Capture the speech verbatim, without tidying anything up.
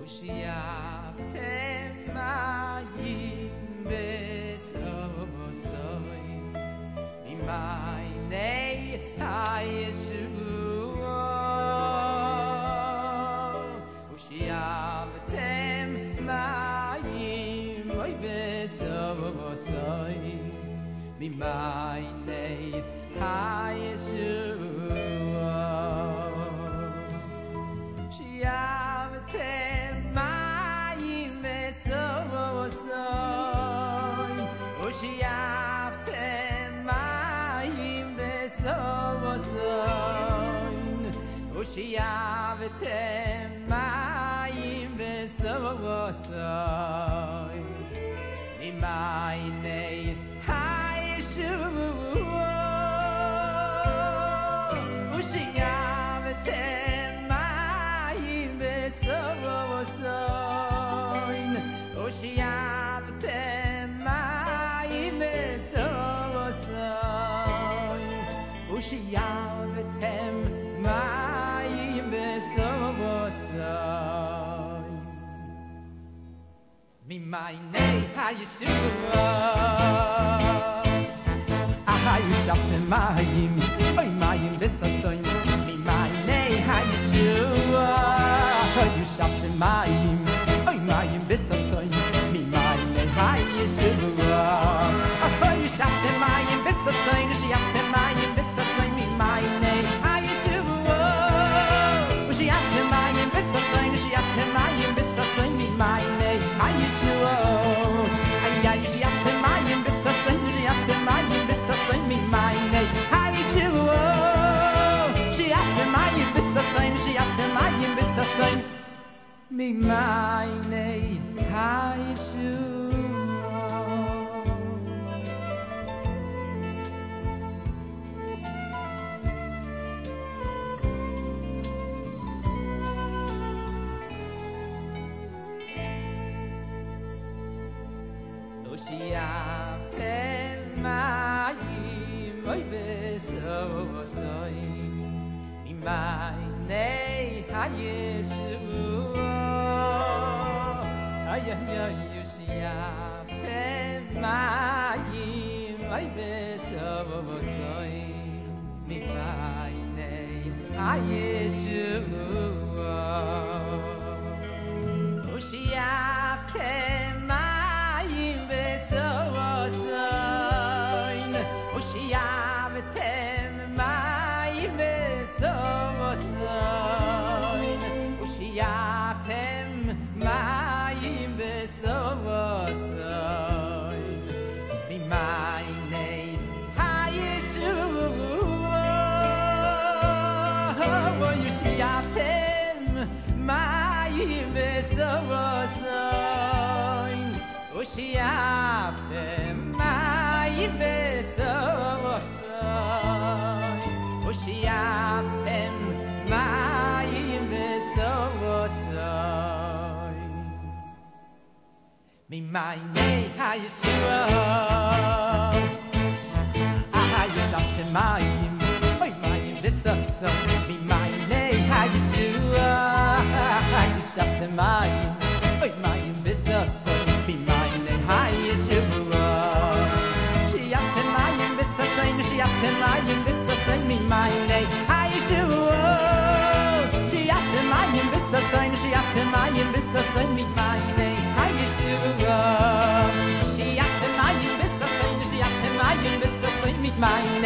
שיאפתם מים בסוסוי ממעייני הישועה ושיאפתם מים בסוסוי ממעייני הישועה שיאפתם מים בסוסוי ושיאפתם מים בסוסוי ושיאפתם מים בסוסוי ממעייני הישועה ושיאפתם מים בסוסוי ושיאפתם מים בסוסוי ושיאפתם מים בסוסוי ממעייני הישועה הישאפתם מים אוי מים בסוסוי ממעייני הישועה הישאפתם מים אוי מים בסוסוי ממעייני הישועה הישאפתם מים בסוסוי ושיאפתם מים בסוסוי ממעייני הישועה ושיאפתם מים בסוסוי ושיאפתם מים בסוסוי ממעייני הישועה איי שיאפתם מים בסוסוי ושיאפתם מים בסוסוי ממעייני הישועה שיאפתם מים בסוסוי ושיאפתם מים בסוסוי ממעייני הישועה שיאפתם מים אוי בסוסוי ממעייני הישועה איי איי שיאפתם מים אוי בסוסוי ממעייני הישועה ושיאפתם מים בסוסוי ושיאפתם מים בסוסוי ושיאפתם מים בסוסוי ממעייני הישועה ושיאפתם מים בסוסוי ושיאפתם מים בסוסוי ושיאפתם מים בסוסוי ממעייני הישועה הישאפתם מים אוי מים בסוסוי ממעייני הישועה הישאפתם מים אוי מים בסוסוי ממעייני הישועה שיאפתם מים בסוסוי ושיאפתם מים בסוסוי ממעייני הישועה שיאפתם מים בסוסוי ושיאפתם מים בסוסוי ממעייני הישועה שיאפתם מים בסוסוי ושיאפתם מים בסוסוי ממעייני